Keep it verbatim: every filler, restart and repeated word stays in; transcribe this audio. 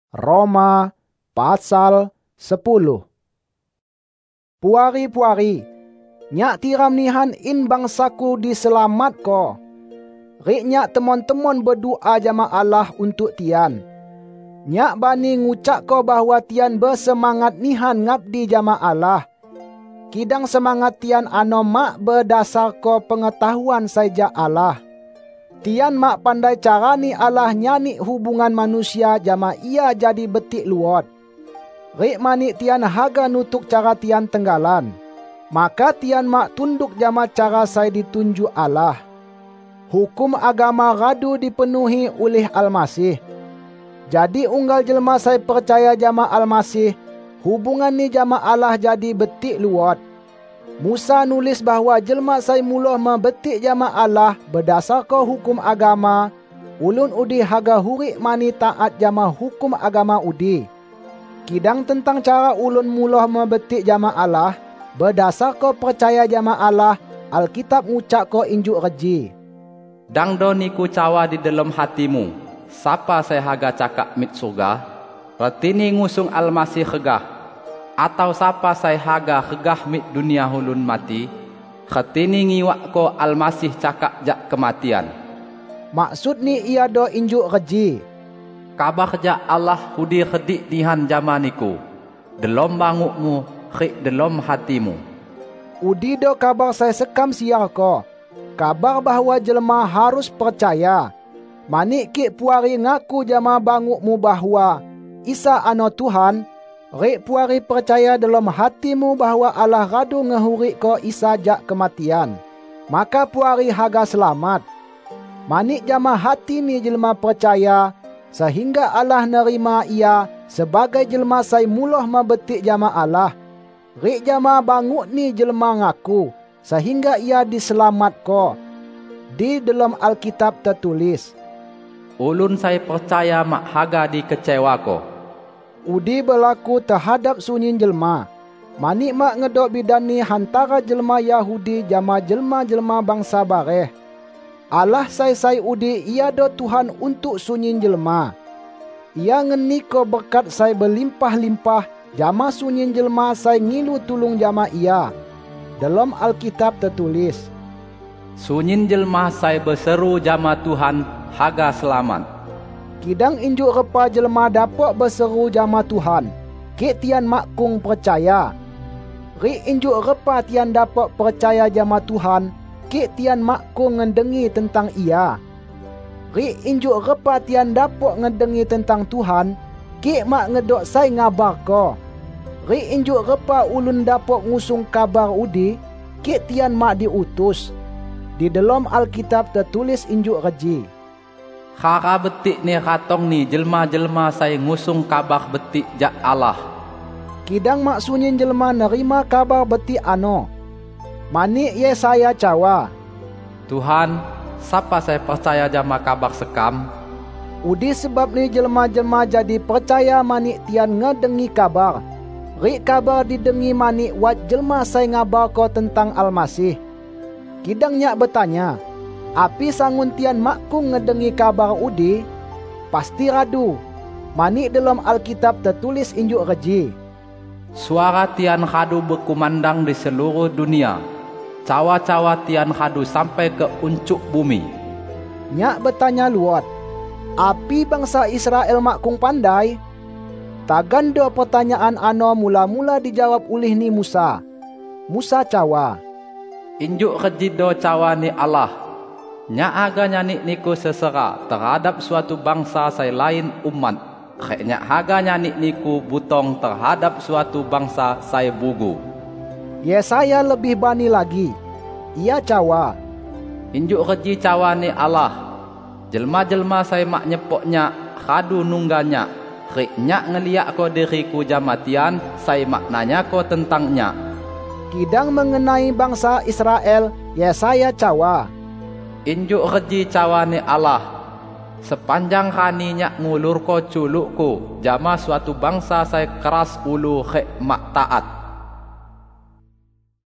Roma pasal sepuluh. Puari-puari, nyak tiram nihan in bangsaku diselamat ko. Rik nyak temon-temon berdoa jama Allah untuk tian. Nyak bani ngucak ko bahwa tian bersemangat nihan ngabdi jama Allah. Kidang semangat tian ano mak berdasar ko pengetahuan saja Allah. Tian mak pandai carani Allah nyani hubungan manusia jama ia jadi betik luot. Rik mani tian haga nutuk cara tian tenggalan. Maka tian mak tunduk jama cara saya ditunjuk Allah. Hukum agama radu dipenuhi oleh Almasih. Jadi unggal jelma saya percaya jama Almasih, hubungan ni jama Allah jadi betik luot. Musa nulis bahawa jelma sai muluh membetik jama Allah berdasarkan hukum agama, ulun udi haga hurik mani taat jama hukum agama udi. Kidang tentang cara ulun muluh membetik jama Allah, berdasarkan percaya jama Allah, Alkitab ngucak ko injuk reji. Dang do niku cawa di dalam hatimu, sapa saya haga cakap mit surga, retini ngusung Almasih hegah. Atau sapa saya haga hegah mit dunia hulun mati, khetini ngiwak ko Almasih cakap jak kematian. Maksud ni ia do injuk reji. Kabar jak Allah hudi kedik dihan jamaniku, delom bangukmu, khik delom hatimu. Udi do kabar saya sekam siar ko. Kabar bahawa jelma harus percaya. Manik kik puari ngaku jama bangukmu bahawa Isa ano Tuhan. Rik puari percaya dalam hatimu bahawa Allah radu ngehurik ko Isa jak kematian. Maka puari haga selamat. Manik jama hati ni jelma percaya, sehingga Allah nerima ia sebagai jelma sai muluh membetik jama Allah. Rik jama banguk ni jelma ngaku, sehingga ia diselamat ko. Di dalam Alkitab tertulis, ulun saya percaya mak haga dikecewa ko. Udi berlaku terhadap sunyin jelma. Manik mak ngedok bidani hantara jelma Yahudi jama jelma-jelma bangsa bareh. Allah sai-sai udi ia do Tuhan untuk sunyin jelma. Ia ngeni ko berkat sai berlimpah-limpah jama sunyin jelma sai ngilu tulung jama ia. Dalam Alkitab tertulis, sunyin jelma sai berseru jama Tuhan haga selamat. Kidang injuk repa jelma dapat berseru jama Tuhan, kek tian makung percaya. Rik injuk repa tian dapat percaya jama Tuhan, kek tian makung ngendengi tentang ia. Rik injuk repa tian dapat ngendengi tentang Tuhan, kek mak ngedok sai ngabar ko. Rik injuk repa ulun dapat ngusung kabar udi, kek tian mak diutus. Di dalam Alkitab tertulis injuk reji, Khara betik ni katong ni jelma-jelma saya ngusung kabar betik jak Allah. Kidang mak sunyin jelma nerima kabar betik ano. Manik ye saya cawa, Tuhan, sapa saya percaya jama kabar sekam? Udi sebab ni jelma-jelma jadi percaya manik tian ngedengi kabar. Rik kabar didengi manik wat jelma saya ngabar ko tentang Almasih. Kidang nyak bertanya, api sangun tian makung ngedengi kabar udi? Pasti radu. Manik dalam Alkitab tertulis injuk reji, suara tian hadu berkumandang di seluruh dunia. Cawa-cawa tian hadu sampai ke uncuk bumi. Nyak bertanya luot, api bangsa Israel makung pandai? Tagan do pertanyaan ano mula-mula dijawab ulih ni Musa. Musa cawa, injuk reji do cawa ni Allah. Nya aga nyanik niku sesera terhadap suatu bangsa saya lain umat. Nya haga nyanik niku butong terhadap suatu bangsa saya bugu. Yesaya lebih bani lagi. Ia cawa, injuk reji cawa ni Allah. Jelma-jelma saya mak nyepoknya khadu nungganya. Rik nyak ngeliak ko diriku jamatian, saya mak nanya ko tentangnya. Kidang mengenai bangsa Israel, Yesaya cawa, injuk reji cawane Allah, sepanjang hani nyak ngulur ko culukku, jama suatu bangsa saya keras ulu khek mak taat.